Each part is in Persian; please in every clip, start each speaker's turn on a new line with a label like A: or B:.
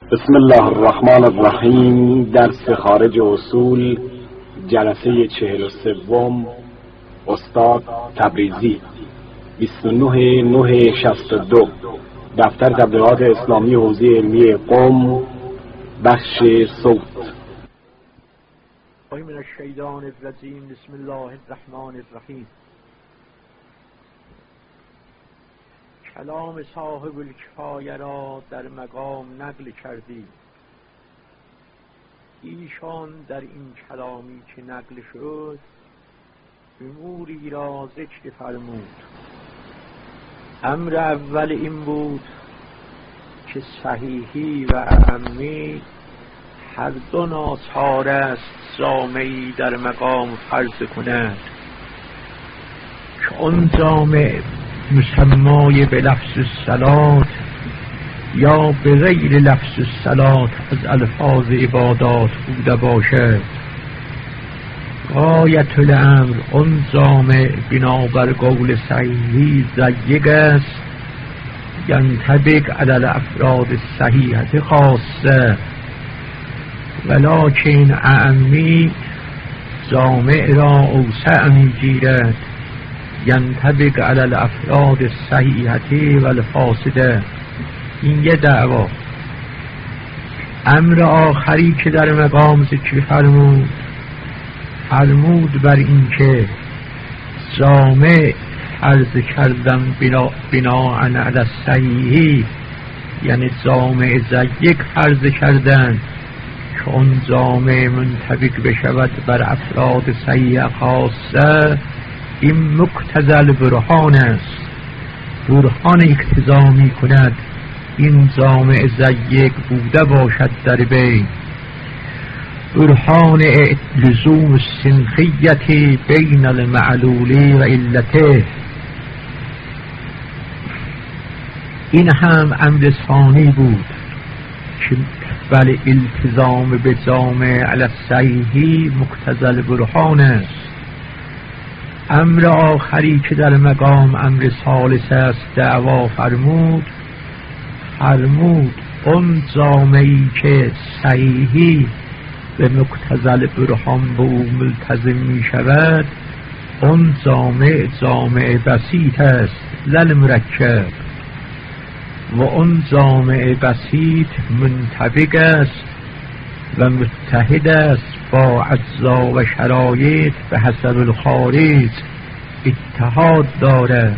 A: بسم الله الرحمن الرحیم. درس خارج اصول، جلسه 43. استاد تبریزی، 29/9/62. دفتر تبلیغات اسلامی حوزه علمی قم، بخش صوت.
B: من الشیطان الرجیم. بسم الله الرحمن الرحیم. کلام صاحب الکفایه را در مقام نقل کردی. ایشان در این کلامی که نقل شد اموری را ذکر فرمود. امر اول این بود که صحیحی و اعمی هر دو ناچار است جامعی در مقام فرض کند که آن جامع مسمای به لفظ الصلات یا به غیر لفظ الصلات از الفاظ عبادات بوده باشد. غایت الامر آن جامع بنابر قول صحیحی ضیق است، ینطبق علی الافراد الصحیحة خاصه، ولکن اعمی جامع را اوسع میگیرد، ینطبق علی الافراد الصحیحة والفاسده. این یه دعوا. امر آخری که در مقام ذکر فرمود بر این که جامع فرض کردن بناء علی الصحیح، یعنی جامع ضیق فرض کردن که اون جامع منطبق بشود بر افراد صحیح خاصه. این مقتضی البرهان است، برهان اقتضا می کند این جامع ضیق بوده باشد در بین. برهان لزوم السنخیت بین المعلول و علته. این هم امر ثانی بود که بل التزام به جامع علی الصحیح مقتضی البرهان است. امر آخری که در مقام امر ثالث است دعوا فرمود اون جامعی که صحیحی به مقتضی البرهان به او ملتزم می شود، اون جامع بسیط است لل مرکب، و اون جامع بسیط منطبق است و متحد است با اجزا و شرایط به حسب الخارج، اتحاد دارد.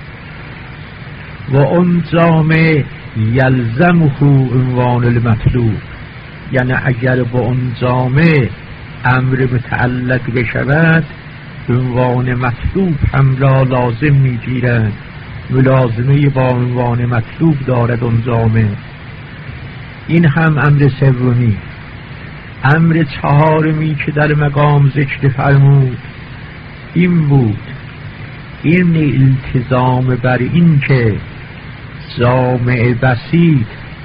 B: و اون جامع یلزمه عنوان المطلوب، یعنی اگر با اون جامع امر متعلق بشود عنوان مطلوب هم را لازم میگیرد، ملازمه با عنوان مطلوب دارد اون جامع. این هم امر سومی. امر چهارمی که در مقام ذکر فرمود این بود، این التزام بر این که جامع بسیط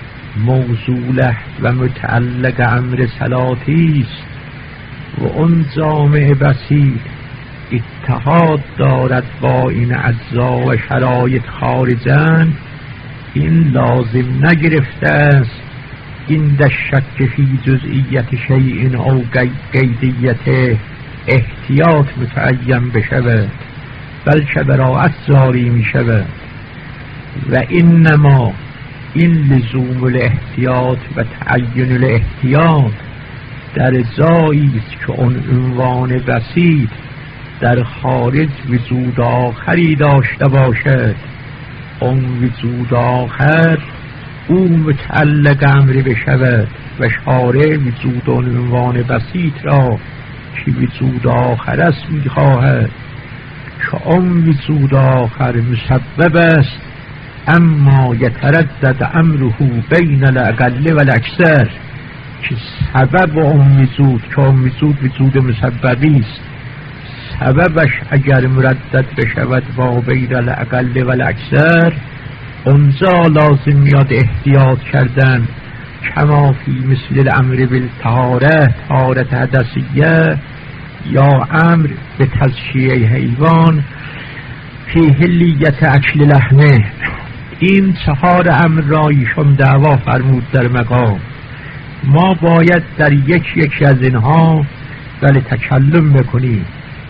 B: موصوله و متعلق امر صلاتی است و اون جامع بسیط اتحاد دارد با این اجزا و شرایط خارجن. این لازم نگرفته است این در شک فی جزئیت شیء او قیدیت احتیاط متعین بشود، بلکه براعت جاری می شود. و انما این لزوم الاحتیاط و تعین الاحتیاط در جایی است که اون عنوان بسیط در خارج وجود آخری داشته باشد. اون وجود آخر او متعلق امر بشود و شارع وجود عنوان بسیط را که وجود آخر است میخواهد، که اون وجود آخر مسبب است، اما یتردد امره بین الاقل و الاکثر، که سبب اون وجود که اون وجود مسببی است، سببش اگر مردد بشود با بین الاقل و الاکثر، اونجا لازم میاد احتیاط کردن، کما فی مثل الامر بالطهاره، طهارت حدثیه، یا امر به تزکیه حیوان فی حلیت اکل لحمه. این 4 امر را ایشان دعوا فرمود در مقام. ما باید در یکی از اینها تکلم بکنیم.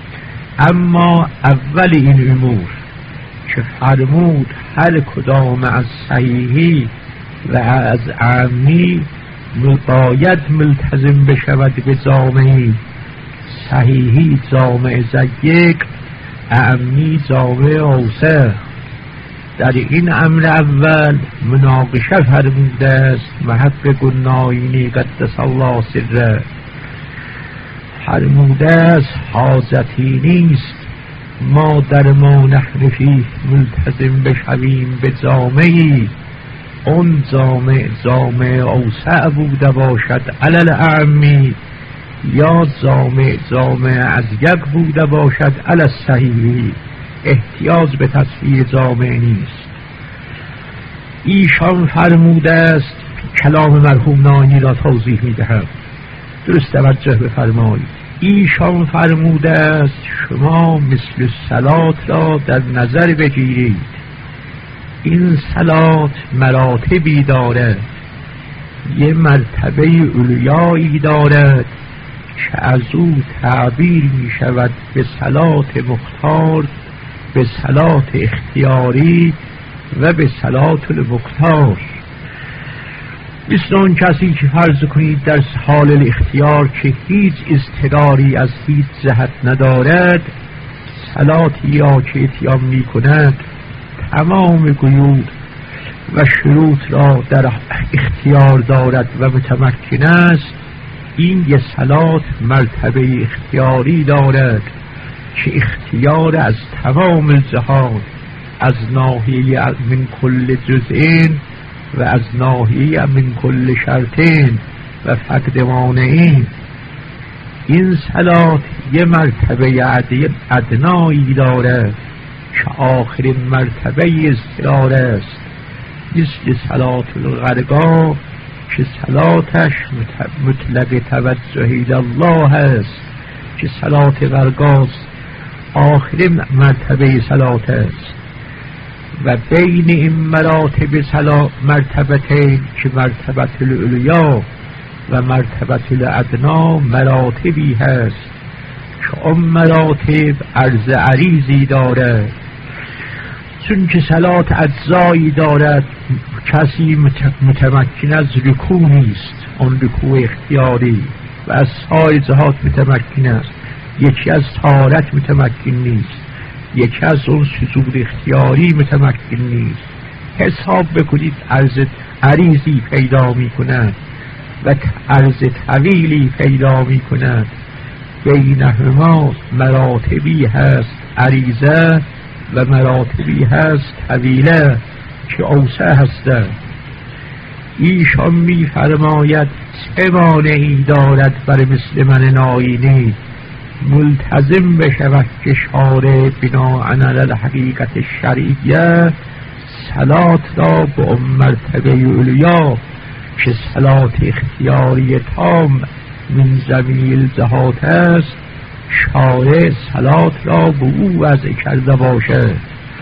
B: اما اول این امور که فرمود هر کدام از صحیحی و از عامی باید ملتزم بشود به جامعی. صحیحی جامع ضیق، عامی جامع اوسع. در این امر اول مناقشه فرموده است محقق الناینی قدس الله سره. فرموده است حاجتی نیست ما در ما نحن فیه ملتزم بشویم به جامعی. اون جامع اوسع بوده باشد علل اعمی، یا جامع ازیق بوده باشد علی صحیحی. احتیاج به تصحیح جامع نیست. ایشان فرموده است، کلام مرحوم ناینی را توضیح میدهم، درست توجه بفرمایید. ایشان فرموده است شما مثل صلات را در نظر بگیرید. این صلات مراتبی دارد، یه مرتبه علیایی دارد که از او تعبیر می شود به صلات مختار، به صلات اختیاری و به صلات المختار. مثل اون کسی که فرض کنید در حال الاختیار که هیچ اضطراری از هیچ جهت ندارد، صلاتی را که اتیان می کند تمام قیود و شروط را در اختیار دارد و متمکن است. این یه صلات مرتبه اختیاری دارد که اختیار از تمام الجهات، از ناحیه من کل جزئین و از ناحیه من کل شرطین و فقد مانعین. این صلات یه مرتبه ادنایی دارد که آخرین مرتبه اضطرار است، مثل صلات الغرقا که صلاتش مطلق توجه الله است، که صلات غرقاست آخرین مرتبه صلات است. و بین این مراتب مرتبتین که مرتبت العلیا و مرتبت الادنا مراتبی هست که اون مراتب عرض عریضی دارد. چون که صلات اجزایی دارد، کسی متمکن از رکوع نیست، اون رکوع اختیاری، و از سایر جهات متمکن است. یکی از طهارت متمکن نیست، یکی از اون سجود اختیاری متمکن نیست. حساب بکنید عرض عریضی پیدا می کند و عرض طویلی پیدا می کند. بینهما مراتبی هست عریضه و مراتبی هست طویله که اوسع هستند. ایشان می فرماید چه مانعی دارد بر مثل من ناینی ملتزم بشود که شارع بنا علی الحقیقت الشرعیه صلات را به اون مرتبه علیا که صلات اختیاری تام من جمیع جهات است، شارع صلات را به او وضع کرده باشد.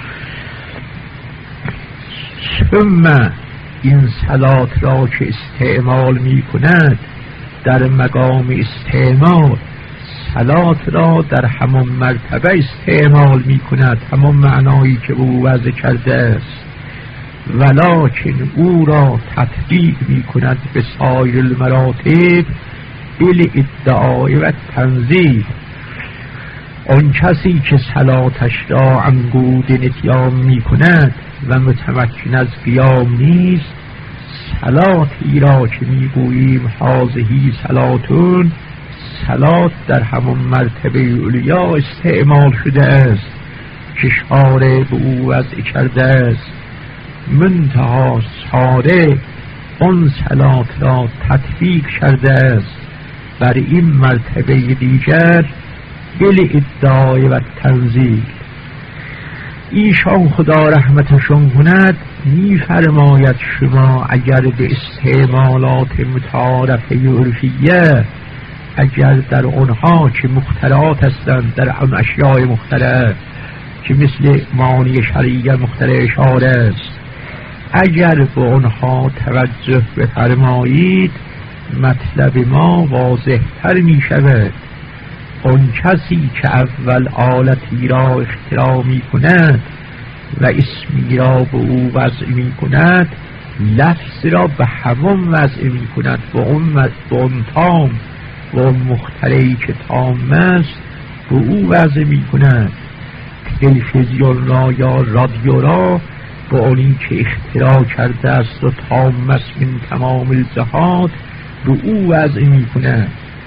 B: ثم این صلات را که استعمال می کند در مقام استعمال صلات را در همان مرتبه استعمال می کند، همان معنایی که او وضع کرده است، ولکن او را تطبیق می کند به سایر المراتب بالادعاء و تنزیل. آن کسی که صلاتش را انگود نتیام می کند و متمکن از قیام نیست، صلاتی را که می گوییم حاذهی صلاتون، صلات در همون مرتبه علیا استعمال شده است که شارع به او وضع کرده است. منتها شارع اون صلات را تطبیق کرده است بر این مرتبه دیگر بالادعاء و تنزیل. ایشان خدا رحمتشون کند می فرماید شما اگر به استعمالات متعارفه عرفیه، اگر در اونها که مخترعات هستند، در اون اشیاء مخترعه که مثل معانی شرعیه مخترع اشاره است، اگر به آنها توجه بفرمایید مطلب ما واضح تر می شود. آن کسی که اول آلتی را اختراع می کند و اسمی را به او وضع می کند لفظ را به همان وضع می کند، به اون تام و اون مخترعی که تام است به او وضع می کند. تلویزیون را یا رادیو را به اونی که اختراع کرده است و تام است من تمام الجهات به او وضع می کند.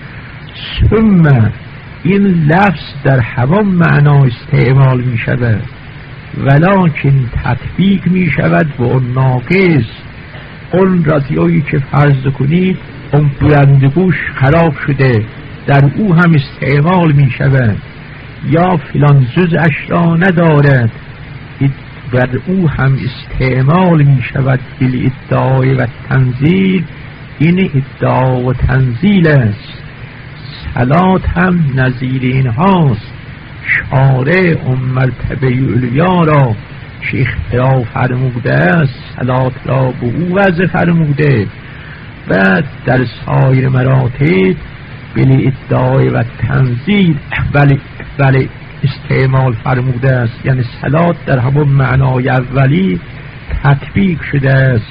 B: ثم این لفظ در همان معنا استعمال می شود ولکن تطبیق می شود به اون ناقص. اون رادیویی که فرض کنید اون بلندگوش خراب شده در او هم استعمال می شود، یا فلان جزءش را ندارد در او هم استعمال می شود. بل ادعای و تنزیل، این ادعا و تنزیل است. صلات هم نظیر این هاست. شارع اون مرتبه علیا را که اختراع فرموده است صلات را به او وضع فرموده، بعد در سایر مراتب بل ادعای و تنزیل بله استعمال فرموده است. یعنی صلات در همون معنای اولی تطبیق شده است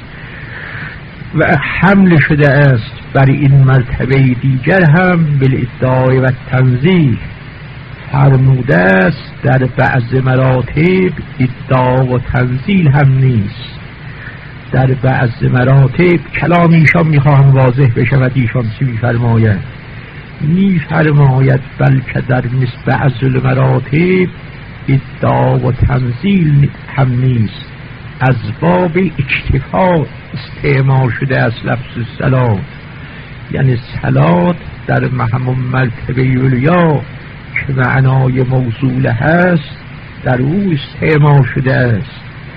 B: و حمل شده است بر این مرتبه دیگر هم بل ادعای و تنزیل فرموده است. در بعض مراتب ادعا و تنزیل هم نیست. در بعض مراتب کلام ایشان میخواهم واضح بشود. ایشان چی میفرماید؟ میفرماید بلکه در بعض المراتب ادعا و تنزیل هم نیست، از باب اکتفا استعمال شده از لفظ صلات. یعنی صلات در همون مرتبه علیا که معنای موصول هست در او استعمال شده است،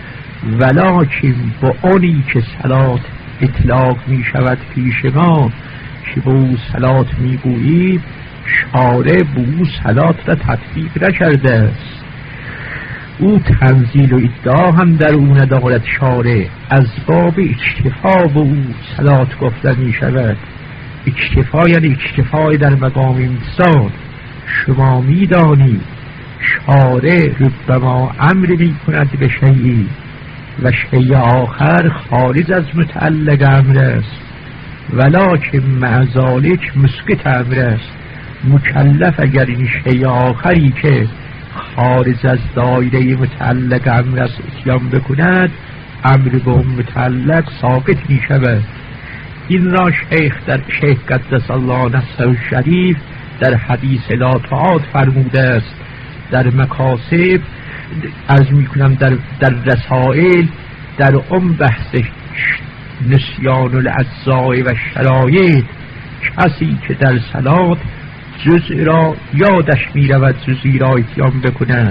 B: ولکن با آنی که صلات اطلاق می شود پیش ما که به او صلات می گویید شارع به او صلات را تطبیق نکرده است. او تنزیل و ادعا هم در او ندارد. شارع از باب اکتفا به او صلات گفته می شود. اکتفا یعنی اکتفای در مقام امتصال. شما می دانید شارع ربما امر می کند به شیئی و شیء آخر خارج از متعلق امر است، ولکن مع ذلک مسکت امر است. مکلف اگر این شیء آخری که خارج از دایره متعلق امر است اتیان بکند، امر به اون متعلق ساقط می شود. این را شیخ قدس الله نفسه الشریف در حدیث لا تعاد فرموده است. در مکاسب عرض می کنم در رسائل در اون بحث نسیان الاجزاء و شرایط، کسی که در صلات جزء را یادش می رود جزئی را اتیان بکنه،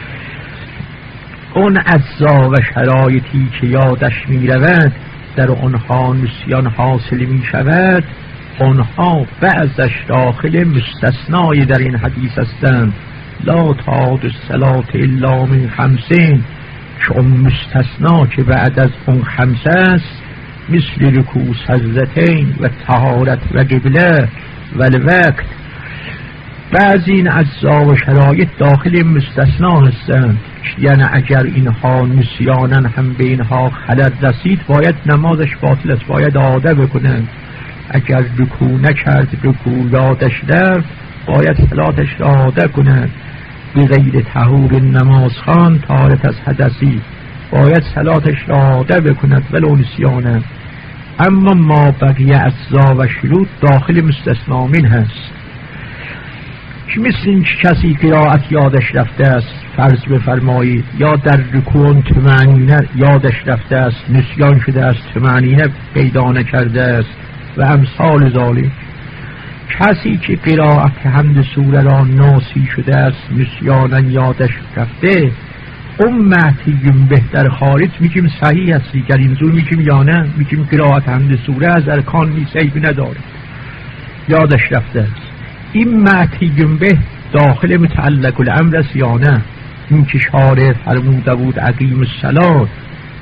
B: اون اجزا و شرایطی که یادش می رود در آنها نسیان حاصل می شود، آنها بعضش داخل مستثنای در این حدیث هستند. لا تعاد الصلاة الا من خمسین، که اون مستثنا که بعد از اون خمسه است، مثل رکوع سجدتین و طهارت و قبله و الوقت. بعضی این اجزا و شرایط داخل مستثنا هستند، یعنی اگر اینها نسیانن هم به اینها خلل رسید باید نمازش باطل است، باید عاده بکنند. اگر رکوع نکرد، رکوع یادش رفت، باید صلاتش را عاده کنند. به غیر طهور نماز خوان طهارت از حدثی، باید صلاتش را عاده بکند ولو نسیانه. اما ما بقیه اجزا و شروط داخل مستثنا من هست، که مثل این کسی قرائت یادش رفته است، فرض بفرمایید، یا در رکوع طمأنینه یادش رفته است، نسیان شده است، طمأنینه پیدا نکرده است و امثال ذالک. کسی که قرائت حمد سوره را ناسی شده است، نسیانا یادش رفته، اون معتیم بهتر خارج میگیم صحیح است. دیگر اینجور میگیم یا نه؟ میگیم قرائت حمد سوره از ارکان نیست، عیب نداره، یادش رفته است. این معتیم به داخل متعلق الامر است یا نه؟ این که شارع فرموده بود اقیم الصلاة،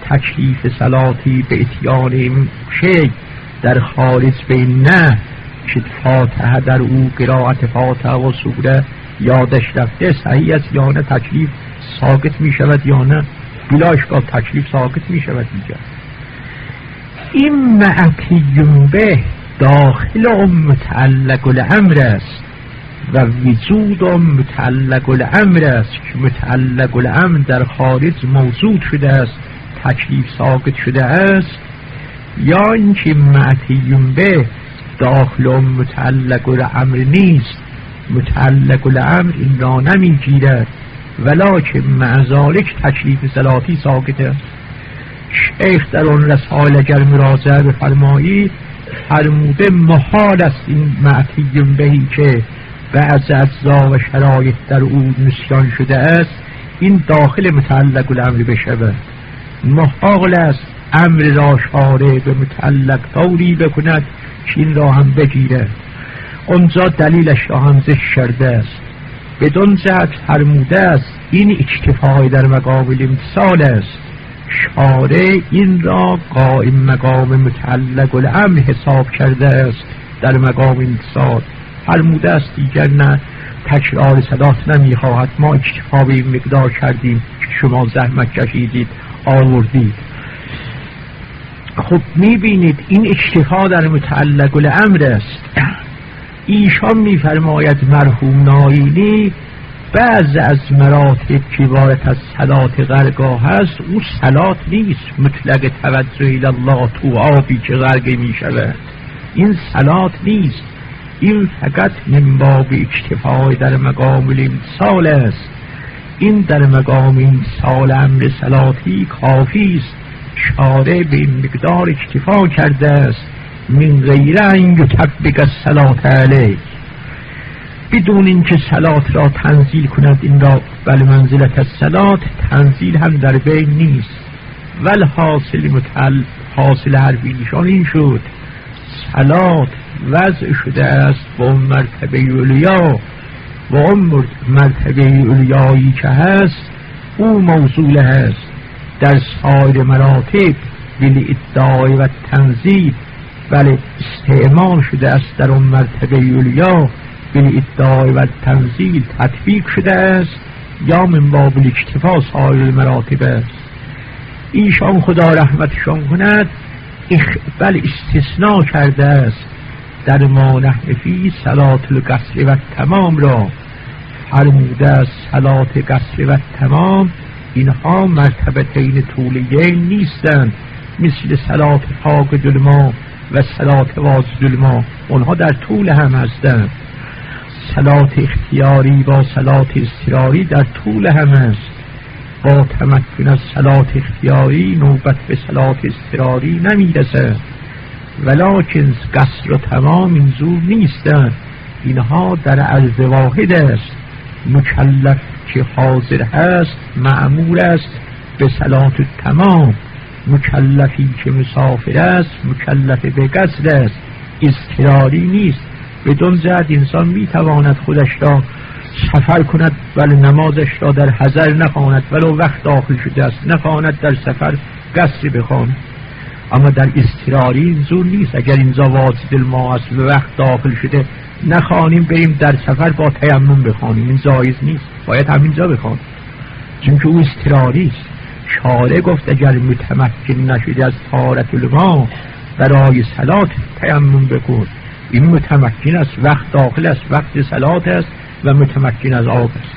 B: تکلیف صلاتی به اتیان شی در خارج بین نه که فاتحه در او قرائت فاتحه و سوره یادش رفته صحیح است یا نه، تکلیف ساقط می شود یا نه، بلا اشکال تکلیف ساقط می شود. اینجا این معتیم به داخل متعلق الامر است و وجود متعلق الامر است که متعلق الامر در خارج موجود شده است، تکلیف ساقط شده است، یا اینکه معتیم به داخل متعلق الامر نیست، متعلق الامر این را نمی گیرد ولکن مع ذلک تکلیف صلاتی ساقط است. شیخ در آن رسائل اگر مراجعه بفرمایید فرموده محال است این معتیم بهی که بعض اجزا و شرایط در او نسیان شده است این داخل متعلق الامر بشود. محال است امر را شارع به متعلق طوری بکند که این را هم بگیرد. اونجا دلیلش را هم ذکر کرده است. بدون جهت فرموده است این اکتفای در مقام الامتثال است. شارع این را قائم مقام متعلق الامر حساب کرده است در مقام امتثال. فرموده است دیگر نه تکرار صلات نمیخواهد، ما اکتفا به این مقدار کردیم که شما زحمت کشیدید آوردید. خب میبینید این اکتفا در متعلق الامر است. ایشان میفرماید مرحوم ناینی بعض از مراتب که وارد از صلات غرقاه هست او صلات نیست، مطلق توجه الله تو آبی که غرقه میشود این صلات نیست، این فقط من باب اکتفای در مقام الامتثال است. این در مقام امتثال امر صلاتی کافی است. شارع به این مقدار اکتفا کرده است من غیر ان یطبق الصلاة علیه، بدون اینکه صلات را تنزیل کند. این را بل منزلت الصلاة تنزیل هم در بین نیست. ول حاصل حرفی ایشان این شد صلات وضع شده است با اون مرتبه علیا و اون مرتبه علیایی که هست او موصول هست. در سایر مراتب بلی ادعای و تنزیل بله استعمال شده است، در اون مرتبه علیا بلی ادعای و تنزیل تطبیق شده است یا من باب الاکتفا سایر مراتب است. ایشان خدا رحمتشان کند بل استثناء کرده است در ما نحفی صلات القصر و تمام را. فرموده است صلات قصر و تمام اینها مرتبتین طولیین نیستند مثل صلات فاقد الماء و صلات واجد الماء، اونها در طول هم هستند. صلات اختیاری با صلات اضطراری در طول هم است. با تمکن از صلات اختیاری نوبت به صلات اضطراری نمیرسد، ولکن قصر و تمام اینجور نیستند. اینها در عرض واحد است. مکلف که حاضر هست مأمور است به صلات تمام، مکلفی که مسافر است مکلف به قصر است، اضطراری نیست. بدون جهت انسان میتواند خودش را سفر کند ولی نمازش را در حضر نخواند ولو وقت داخل شده است، نخواند در سفر قصر بخواند. اما در اضطراری اینجور نیست. اگر اینجا واجد الماء است و وقت داخل شده نخوانیم بریم در سفر با تیمم بخوانیم، این جایز نیست، باید همینجا بخوانیم چون که او اضطراری است. شارع گفت اگر متمکن نشده از طهارت الماء برای صلات تیمم بکن. این متمکن است، وقت داخل است، وقت صلات است و متمکن از آب است.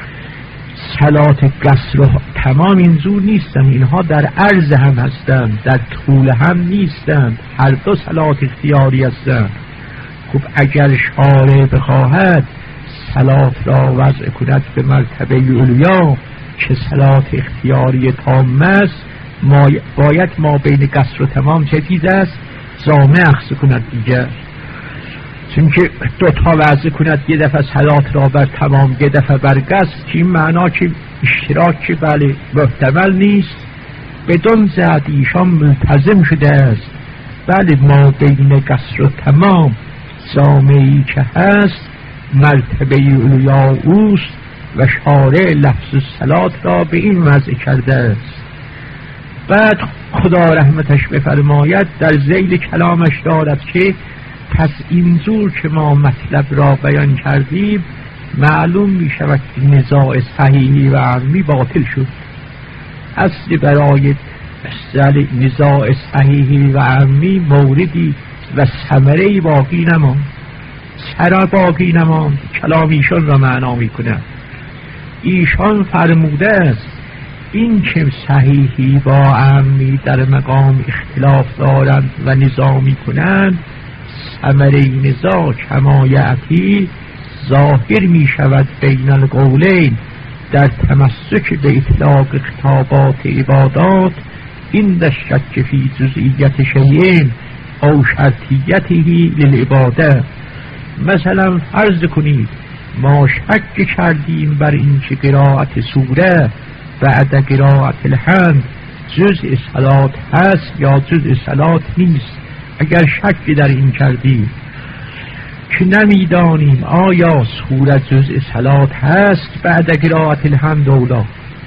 B: صلات قصر و تمام اینجور نیستند، اینها در عرض هم هستند، در طول هم نیستند، هر دو صلات اختیاری هستند. خب اگر شارع بخواهد صلات را وضع کند به مرتبه علیا که صلات اختیاری تام است، باید ما بین قصر و تمام چه چیز است؟ جامع اخذ کند دیگر. چون که دوتا وضع کند، یه دفعه صلات را بر تمام یه دفعه بر قصر، که این معنا که اشتراک بله محتمل نیست. بدون جهت ایشان ملتزم شده است بله ما بین قصر و تمام جامعی که هست مرتبه علیا اوست و شارع لفظ صلات را به این وضع کرده است. بعد خدا رحمتش بفرماید در ذیل کلامش دارد که پس اینجور که ما مطلب را بیان کردیم معلوم می شود که نزاع صحیحی و عمی باطل شد. اصل برای نزاع صحیحی و عمی موردی و ثمره‌ای باقی نماند. چرا باقی نماند؟ کلام ایشان را معنا می کند. ایشان فرموده است این که صحیحی با عمی در مقام اختلاف دارند و نزاع می کنند، ثمره نزاع کما یأتی ظاهر می شود بین القولین در تمسک به اطلاق خطابات عبادات این در شک فی جزئیت شیئین او شرطیته للعباده. مثلا فرض کنید ما شک کردیم بر این که قرائت سوره بعد قرائت الحمد جزء صلات هست یا جزء صلات نیست. اگر شک در این کردیم که نمیدانیم آیا سوره جزء صلات هست بعد قرائت الحمد اولا،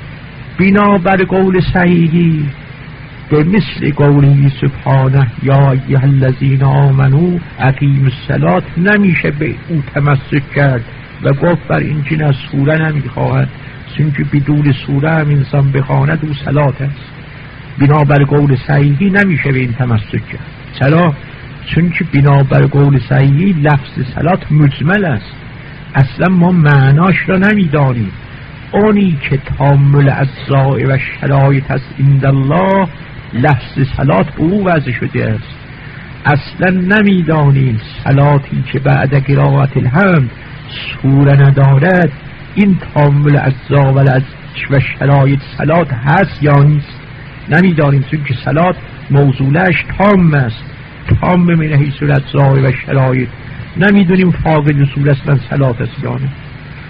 B: بنابر قول صحیحی به مثل قولی سبحانه یا ایها الذین آمنوا اقیموا الصلاة نمیشه به او تمسک کرد و گفت بر این که از سوره نمیخواهد، چون بدون سوره هم انسان بخواند او صلات است. بنابر قول صحیحی نمیشه به این تمسک کرد. چرا؟ چون که بنابر قول صحیحی لفظ صلات مجمل است، اصلا ما معناش را نمیدانیم. اونی که تامل اجزاء و شرایط است عند الله لفظ صلات به او وضع شده است. اصلا نمیدانیم صلاتی که بعد قرائت الحمد سوره ندارد این تامل اجزاء و شرایط صلات هست یا نیست. نمیدانیم، چون که صلات موصولش تام است، تام من حیث الاجزاء و شرایط. نمیدونیم فاقد اصول اصلا صلات است یا نه.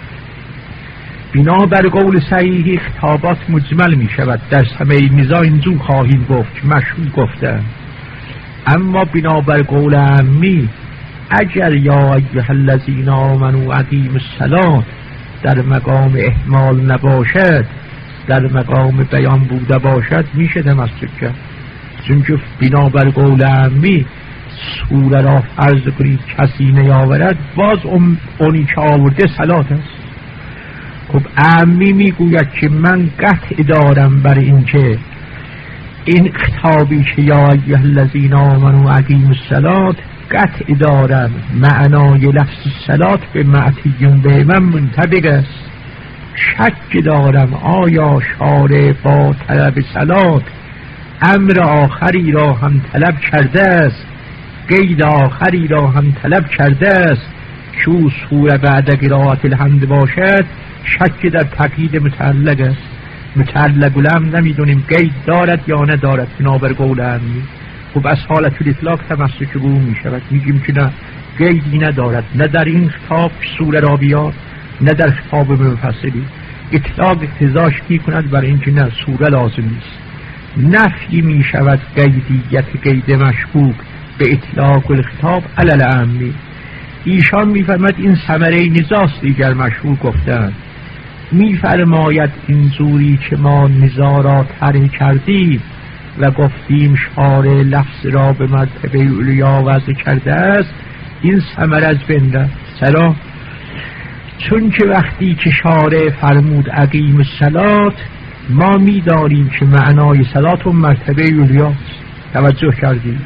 B: بنابر قول صحیحی خطابات مجمل می شود. در سمه نزاع اینجور خواهیم گفت که مشهور گفتن. اما بنابر قول عمی اگر یا ایها الذین آمنوا اقیموا الصلاة در مقام احمال نباشد، در مقام بیان بوده باشد، میشه تمسک کرد. چون که بنابر قول عمی سوره را فرض کنید کسی نیاورد، باز اونی که آورده صلات است. خب عمی میگوید که من قطع دارم بر این که این خطابی که یا ایها الذین آمنوا اقیموا الصلاة قطع دارم معنای لفظ صلات به معطیون به من منطبق است. شک دارم آیا شارع با طلب صلات امر آخری را هم طلب کرده است، قید آخری را هم طلب کرده است که او سوره بعد قرائت الحمد باشد. شک در تقیید متعلق است. متعلق الامر نمیدونیم قید دارد یا ندارد بنابر قول عمی. خب از حالت الاطلاق تمسک به او میشود. میگیم که نه، قیدی ندارد، نه در این خطاب سوره را بیاد نه در خطاب منفصلی. اطلاق اقتضاش کی کند بر این که نه سوره لازم نیست. نفی میشود قیدیت قید مشکوک به اطلاق الخطاب علی العمی. ایشان میفرماید این ثمره نزاست. دیگر مشهور گفتند میفرماید اینجوری که ما نزاع را طرح کردیم و گفتیم شارع لفظ را به مرتبه علیا وضع کرده است، این ثمره از بنده. چرا؟ چون که وقتی که شارع فرمود اقیم الصلاة ما میداریم که معنای صلات اون مرتبه علیاست. توجه کردیم؟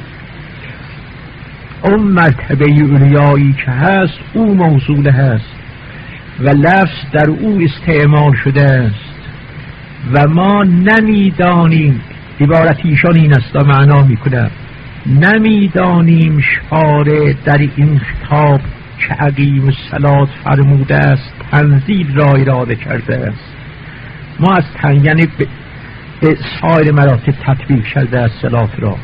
B: اون مرتبه علیایی که هست او موصول هست و لفظ در او استعمال شده است و ما نمیدانیم. عبارت ایشان این است و معنا میکنه نمیدانیم شارع در این خطاب که اقیم الصلاة فرموده است تنزیل را اراده کرده است. ما از یعنی به سایر مراتب تطبیق کرده است صلات را.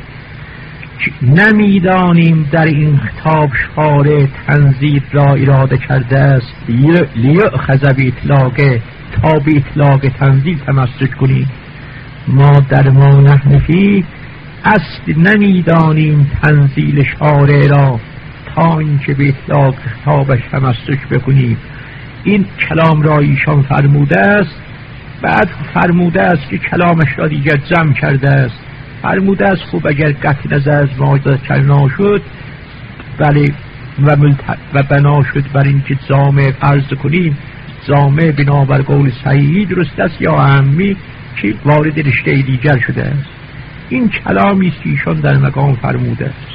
B: نمیدانیم در این خطاب شارع تنزیل را اراده کرده است لیأخذ باطلاقه تا به اطلاق تنزیل تمسک کنیم. ما در ما نحن فی اصل نمیدانیم تنزیل شارع را تا اینکه به اطلاق خطابش تمسک بکنیم. این کلام را ایشان فرموده است بعد فرموده است که کلامش را دیگر جمع کرده است. فرموده است خوب اگر قطع نظر از ماجرا کرنا شد بله و بنا شد بر اینکه جامع فرض کنیم، جامع بنابر قول صحیحی درست است یا اهمی که وارد رشته دیگر شده است. این کلامی است که ایشان در مقام فرموده است.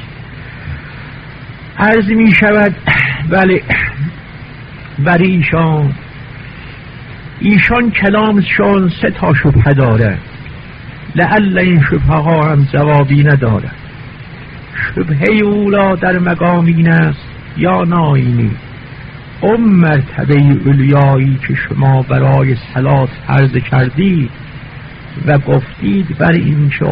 B: عرض می شود بله برای ایشان کلامشان 3 شبهه داره، لعل این شبهه ها هم جوابی نداره. شبهه اولا در مقام این است یا ناینی مرتبه اولیایی که شما برای صلات فرض کردید و گفتید بر این که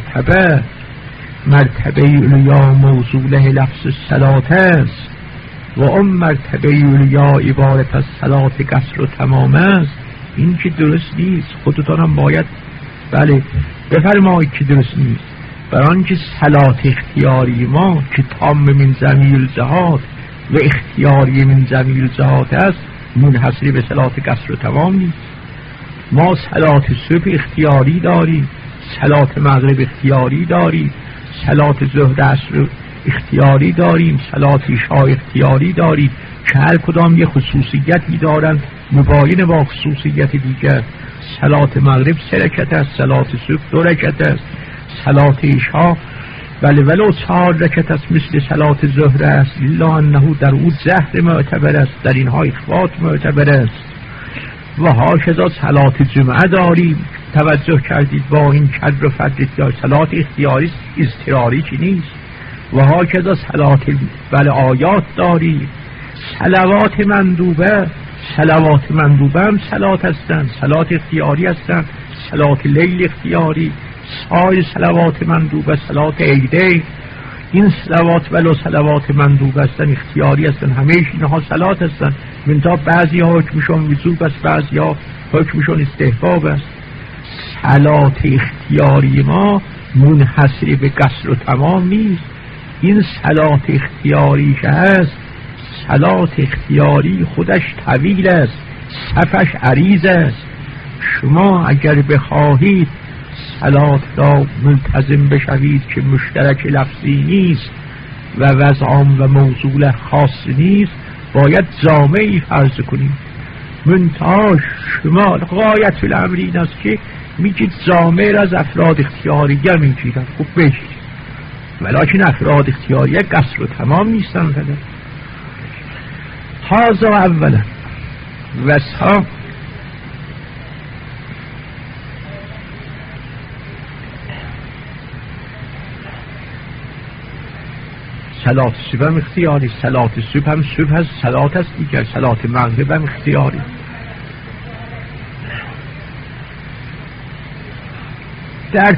B: مرتبه اولیا موصوله لفظ صلات است و مرتبه اولیا عبارت از صلات قصر و تمام است، این که درست نیست. خودتانم باید بله بفرمایید که درست نیست. برای که صلات اختیاری ما که تام من جمیع جهات و اختیاری من جمیع جهات است منحصر به صلات قصر و تمام نیست. ما صلات صبح اختیاری داریم، صلات مغرب اختیاری داریم، صلات ظهر عصر اختیاری داریم، صلات عشاء اختیاری داریم که هر کدام یه خصوصیتی دارن مباین با خصوصیت دیگر. صلات مغرب 3 رکعت است، صلات صبح 2 رکعت است، صلات عشاء بله ولو 4 رکعت است مثل صلات ظهر است، الا انه در او جهر معتبر است، در اینها اخفات معتبر است. و هاکذا صلات جمعه داریم. توجه کردید با این کدر و فدر اختیار، صلات اختیاری اضطراری چی نیست. و هاکذا صلات بله آیات داریم. صلوات مندوبه هم صلات هستند، صلات اختیاری هستند، صلات لیل اختیاری. سایر صلوات مندوبه صلات عیدین، این صلوات ولو صلوات مندوبه هستند اختیاری هستند، همیشه اینها صلات هستند. منتها بعضی ها حکمشون وجوب است، بعضی ها حکمشون استحباب است. صلات اختیاری ما منحصر به قصر و تمام نیست. این صلات اختیاری که هست، صلات اختیاری خودش طویل است، صفش عریض است. شما اگر بخواهید صلات را ملتزم بشوید که مشترک لفظی نیست و وضع عام و موصول خاص نیست، باید جامعی فرض کنید. منتها شما غایت الامر این است که میگید جامع را از افراد اختیاریه میگیرن. خوب بگید ولیکن افراد اختیاریه قصر و تمام نیستن. هذا اولا. وسها صلات صبح هم اختیاری، صلات صبح هم صبح هست، صلات هست دیگر، صلات مغرب هم اختیاری. در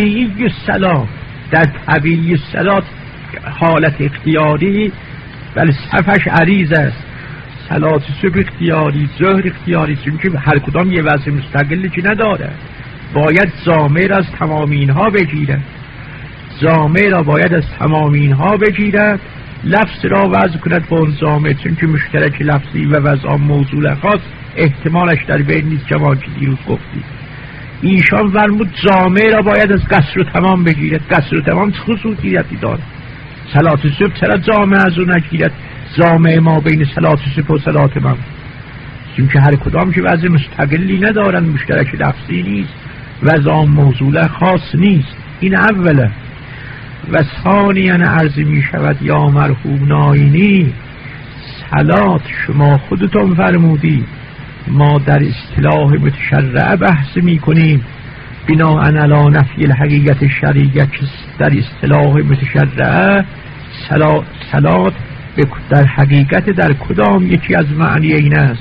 B: طبیعی صلات حالت اختیاری ولی صفش عریض است. صلات صبح اختیاری، ظهر اختیاری، چون که هر کدام یه وضع مستقلی که نداره. باید جامع را از تمام اینها بگیرد، جامع را باید از تمام اینها بگیرد، لفظ را وضع کند با اون جامع، چون که مشترک لفظی و وضع موضوع خاص احتمالش در بین نیست. جماعه که دیروز گفتید ایشان فرمود جامع را باید از قصر و تمام بگیرد. قصر و تمام خصوصیتی دارد. صلات صبح چرا جامع از اون نگیرد؟ جامع ما بین صلات صبح و صلات مغرب، چون که هر کدام که وضع مستقلی ندارن، مشترک لفظی نیست، وضع موضوع خاص نیست. این اوله. و ثانیاً عرض می شود یا مرحوم ناینی، صلات شما خودتون فرمودی ما در اصطلاح متشرعه بحث می کنیم بناء علی نفی الحقیقت الشرعیه، که در اصطلاح متشرعه صلات در حقیقت در کدام یکی از معنی این است؟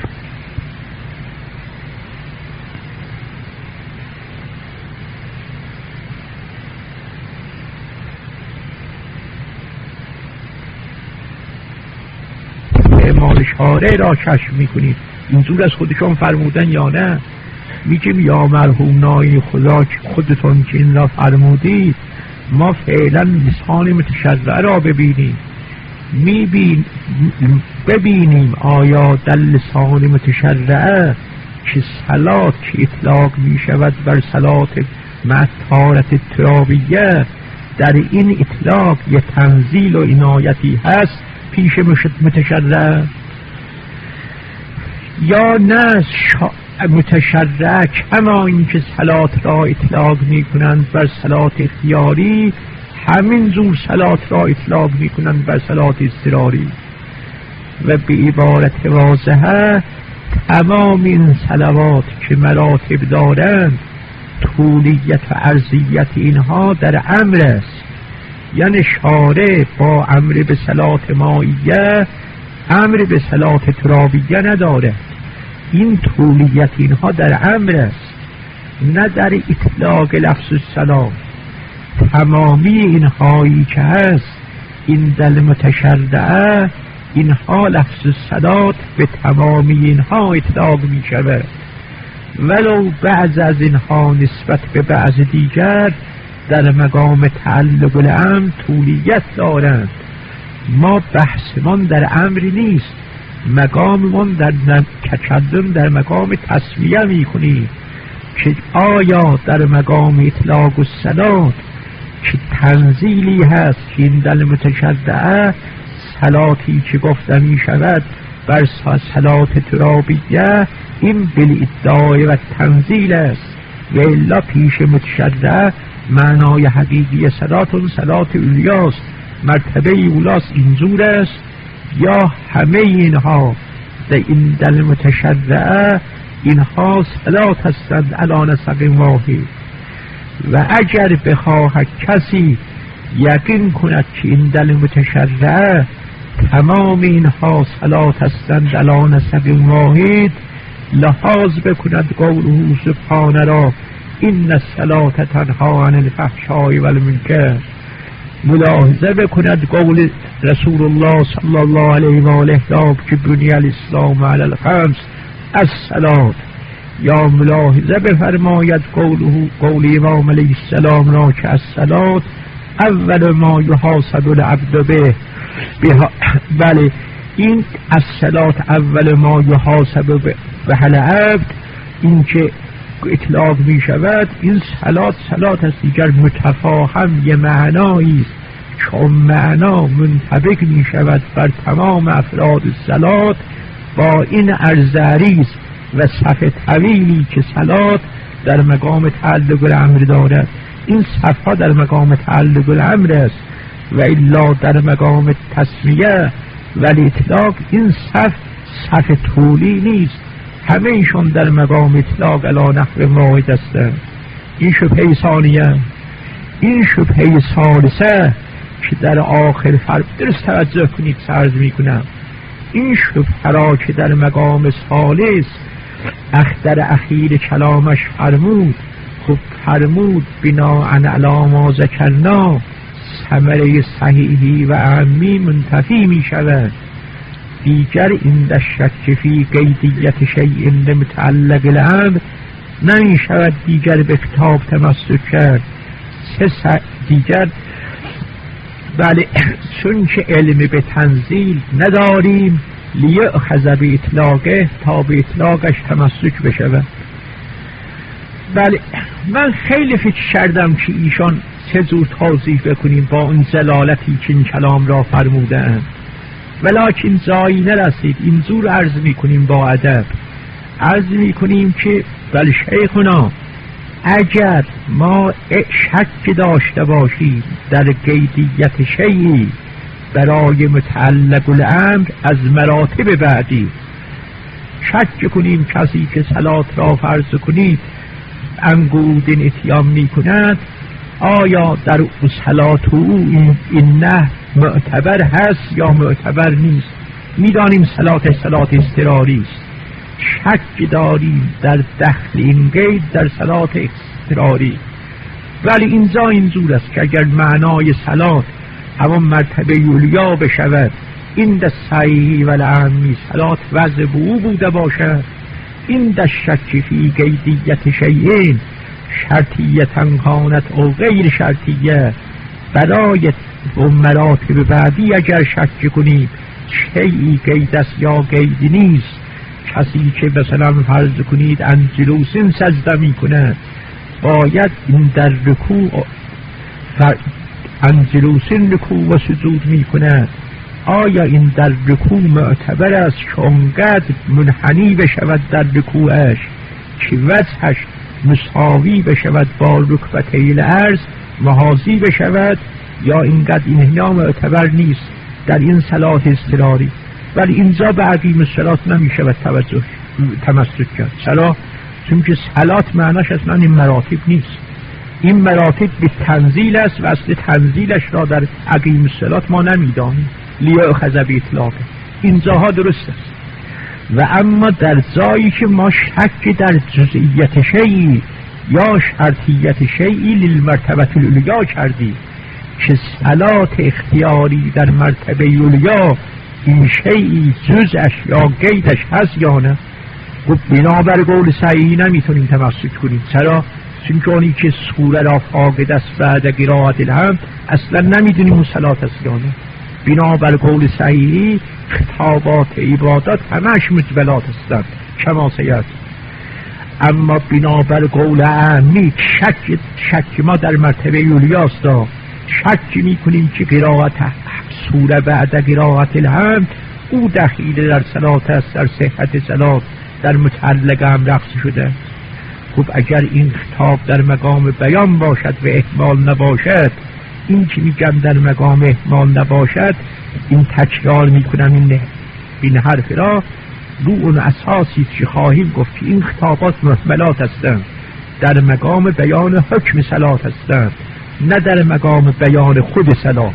B: اعمال شارع را کشف میکنید. اینجور از خودشون فرمودن یا نه؟ میگیم یا مرحوم نایی خدا که خودتون که این را فرمودید، ما فعلا لسان متشرعه را ببینیم آیا در لسان متشرعه که صلات که اطلاق می شود بر صلات مع طهارت ترابیه، در این اطلاق یه تنزیل و عنایتی هست پیش متشرع، یا نه متشرع کما اینکه صلات را اطلاق می کنند بر صلات اختیاری، همین زور صلات را اطلاق می کنند بر صلات اضطراری. و به عبارت واضحه تمام این صلوات که مراتب دارند طولیت و عرضیت اینها در امر است، یعنی شارع با امر به صلات مائیه امر به صلات ترابیه نداره. این طولیت اینها در امر است نه در اطلاق لفظ الصلات. تمامی اینهایی که هست این دل متشرعه، اینها لفظ الصلات به تمامی اینها اطلاق می شود، ولو بعض از اینها نسبت به بعض دیگر در مقام تعلق الامر طولیت دارند. ما بحثمان در امر نیست، مقاممان در تکلم در مقام تسمیه می کنیم که آیا در مقام اطلاق الصلات که تنزیلی هست که این دل متشرعه صلاتی که گفته می شود بر صلات ترابیه این بالادعای و تنزیل است، و الا پیش متشرع معنای حقیقی صلات اولیاست، مرتبه اولاست، اینجور است. یا همه اینها در این دل متشرعه اینها صلات هستند علی نسق واحد. و اگر بخواهد کسی یقین کند که این دل متشرعه تمام اینها صلات هستند علی نسق واحد، لحاظ بکند قوله سبحانه را این الصلاة تنها عن الفحشاء والمنکر، ملاحظه بکند قول رسول الله صلی الله علیه و آله که بنی الاسلام علی الخمس الصلاة، یا ملاحظه بفرماید قول امام علیه السلام را که الصلاة اول ما یحاسب العبد به. بله، این الصلاة اول ما یحاسب به العبد، این که اطلاق می شود این صلات است دیگر متفاهم یه معنایی است، چون معنا منطبق می شود بر تمام افراد صلات با این ارزاری است و صف طویلی که صلات در مقام تعلق الامر دارد. این صفها در مقام تعلق الامر است و الا در مقام تسمیه و اطلاق این صف طولی نیست، همه ایشون در مقام اطلاق علی نحو واحد هستند. این شبهه ثانیه. این شبهه ثالثه که در آخر درست توجه کنید عرض می کنم، این شبهه را که در مقام ثالث در اخیر کلامش فرمود، خب فرمود بنا علی ما ذکرنا ثمره صحیحی و عمی منتفی می شود. دیگر این در شک فی قیدیت شیء متعلق الامر نمی شود دیگر به کتاب تمسک کرد. دیگر بله، چون که علم به تنزیل نداریم لیأخذ به اطلاقه، تا به اطلاقش تمسک بشود. بله، من خیلی فکر کردم که ایشان چه جور توضیح بکنیم با اون زلالتی که این کلام را فرمودند، ولکن جایی نرسید. اینجور عرض میکنیم با ادب، عرض میکنیم که بل شیخنا اگر ما شک داشته باشیم در قیدیت شیئی برای متعلق الامر از مراتب بعدی، شک کنیم کسی که صلات را فرض کنید انقود اتیام می کند، آیا در صلات او این نه معتبر هست یا معتبر نیست؟ میدانیم صلات اضطراری است، شک داریم در دخل این قید در صلات اضطراری. ولی اینجا اینجور است که اگر معنای صلات همان مرتبه یولیا بشود، این در صحیحی و لعمی صلات وضع به او بوده باشد، این در شک فی قیدیت شیئین شرطیتن کانت او غیر شرطیه، برای مراتب بعدی اگر شک کنید شیئی قید است یا قیدی نیست، کسی که مثلا فرض کنید انجلوسین سجده می کند باید این در رکوع انجلوسین رکوع و سجود می کند، آیا این در رکوع معتبر است که اونقدر منحنی بشود در رکوعش که وجهش مساوی بشود با رکبتین الارض، محاذی بشود، یا اینقدر اینها معتبر نیست در این صلات اضطراری؟ ولی اینجا به عقیم الصلات نمی شود تمسک کرد. چرا؟ چون که صلات معناش اصلا این مراتب نیست. این مراتب به تنزیل است و اصل تنزیلش را در عقیم الصلات ما نمیدانیم، لیأخذ باطلاقه. اینجاها درست است. و اما در جایی که ما شک در جزئیت شیئی یا شرطیت شیئی للمرتبه العلیا کردیم که صلات اختیاری در مرتبه العلیا این شیئی جزش یا قیدش هست یا نه، خب بنابر قول صحیحی نمیتونیم تمسک کنیم. چرا؟ چون که اونی که سوره را فاقد است بعد قرائت الحمد اصلا نمیدونیم اون صلات است یا نه. بنابر قول صحیحی خطابات عبادات همش مجبلات هستند کما سیأتی. اما بنابر قول عامی شک ما در مرتبه اولیاست، شک میکنیم که قرائت سوره بعد قرائت الحمد او دخیل در صلات است، در صحت صلات، در متعلق هم رقص شده. خب اگر این خطاب در مقام بیان باشد و احمال نباشد، این که میگم در مقام احمال نباشد، این تکرار میکنم این حرف را رو اون اساسی که خواهیم گفت که این خطابات محملات هستند، در مقام بیان حکم صلات هستند، نه در مقام بیان خود صلات.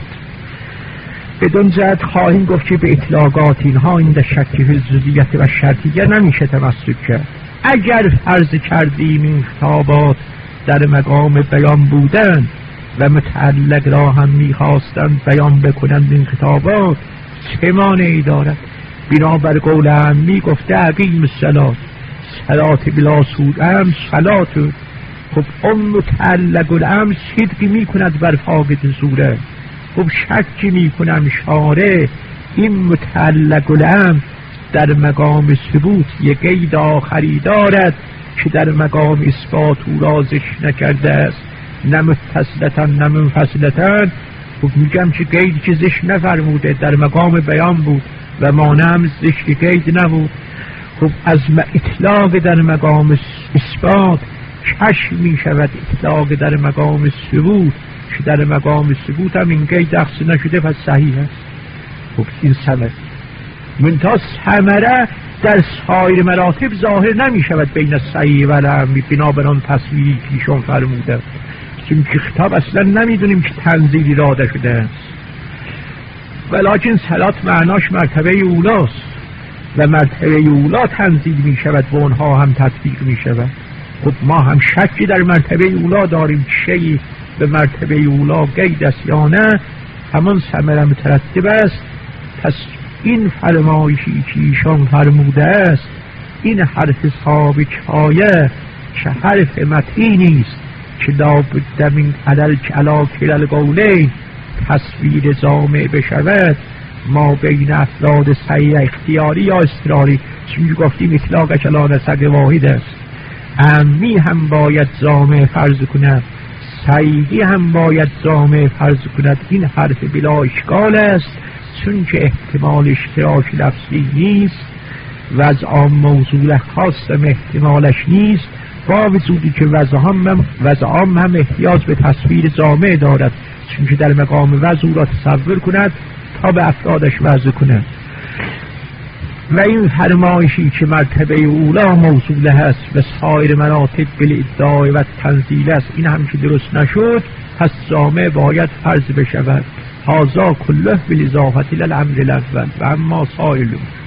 B: بدون جهت خواهیم گفت که به اطلاقات اینها این در شک فی جزئیت و شرطیه نمیشه تمسک کرد. اگر فرض کردیم این خطابات در مقام بیان بودن و متعلق را هم میخواستند بیان بکنند این خطابات، چه مانعی دارد؟ بنابر قول عامی گفته عقیم الصلات، صلات بلا سود هم صلات. خب اون متعلق الامر صدقی میکند بر فاقد سوره. خب شک میکنم شارع این متعلق الامر در مقام ثبوت یک قید آخری دارد که در مقام اثبات او رازش نکرده است، نه متصلتاً نه منفصلتاً. خب میگم که قید که زش نفرموده، در مقام بیان بود و مانم زش که قید نبود. خب از اطلاق در مقام اثبات کشف میشود اطلاق در مقام ثبوت، که در مقام ثبوت هم این قید اخذ نشده، پس صحیح است. خب این ثمره منتها ثمره در سایر مراتب ظاهر نمیشود بین صحیح و العمی، بنابران تصویری پیشون فرموده، چون که خطاب اصلا نمیدونیم که تنزیلی راده شده است. ولیکن صلات معناش مرتبه اولاست و مرتبه اولا تنزیل میشود و اونها هم تطبیق میشود. خب ما هم شکی در مرتبه اولا داریم، شیء به مرتبه اولا قید است یا نه، همان ثمره مترتب است. پس این فرمایشی که ایشان فرموده است، این حرف ثابت آیه که حرف متینی است که لابد من علی کلا قولین تصویر جامع بشود ما بین افراد صحیح اختیاری یا اضطراری. چون گفتیم اطلاق کلا نسق واحد است، عمی هم باید جامع فرض کند، صحیحی هم باید جامع فرض کند. این حرف بلا اشکال است، چون که احتمال اشتراک لفظی نیست و از عام موضوع خاص هم احتمالش نیست، با وجودی که وضع عام هم احتیاج به تصویر جامع دارد، چون که در مقام وضع را تصور کند تا به افرادش وضع کند. و این فرمایشی که مرتبه اولا موصول هست و سایر مراتب بالادعای و تنزیل است، این هم که درست نشد، پس جامع باید فرض بشود. هذا کله بالاضافه الی الامر الاول و اما سائر